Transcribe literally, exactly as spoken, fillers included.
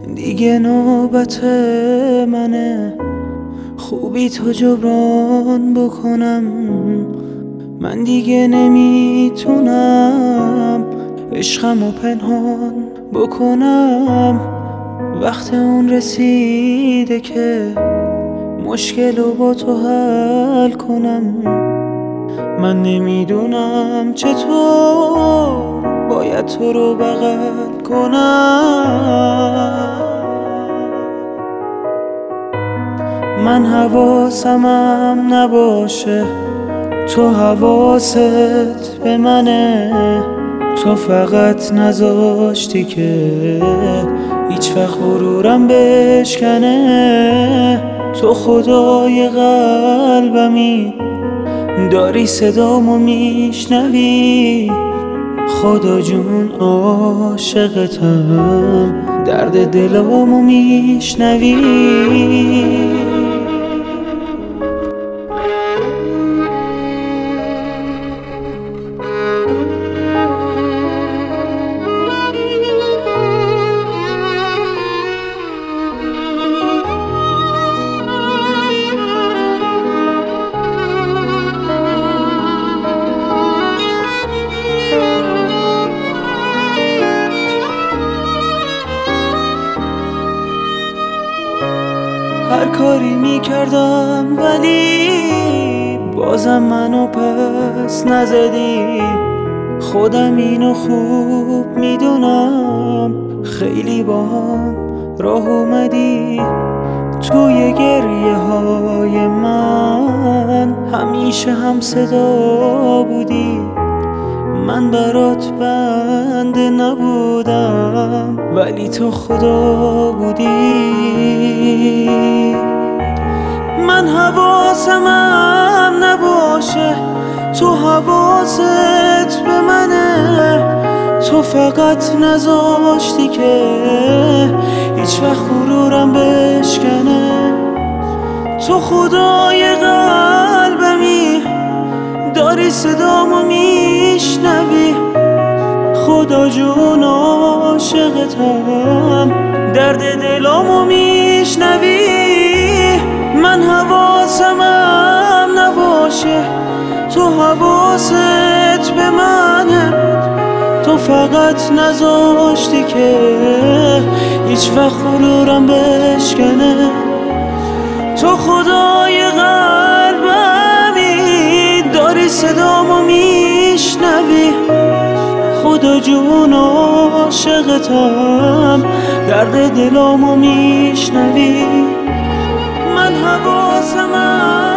دیگه نوبت منه خوبی تو جبران بکنم. من دیگه نمیتونم عشقمو پنهان بکنم. وقت اون رسیده که مشکلو با تو حل کنم. من نمیدونم چطور باید تو رو بغل کنم. من حواسمم نباشه تو حواست به منه. تو فقط نذاشتی که هیچ وقت غرورم بشکنه. تو خدای قلبمی داری صدامو میشنوی. خدا جون عاشقتم درد دلامو میشنوی. هر کاری میکردم ولی بازم منو پس نزدی. خودم اینو خوب میدونم خیلی با هم راه اومدی. توی گریه های من همیشه هم صدا بودی. من برات بنده نبودم ولی تو خدا بودی. من حواسمم نباشه تو حواست به منه. تو فقط نذاشتی که هیچ وقت غرورم بشکنه. تو خدای قلبمی داری صدامو میشنوی. خدا جون عاشقتم درد دلامو میشنوی. من حواسمم نباشه تو حواست به منه. تو فقط نذاشتی که هیچ وقت غرورم بشکنه. تو خدای قلبمی داری صدامو میشنوی. خدا جون عاشقتم درد دلامو میشنوی. من حواسمم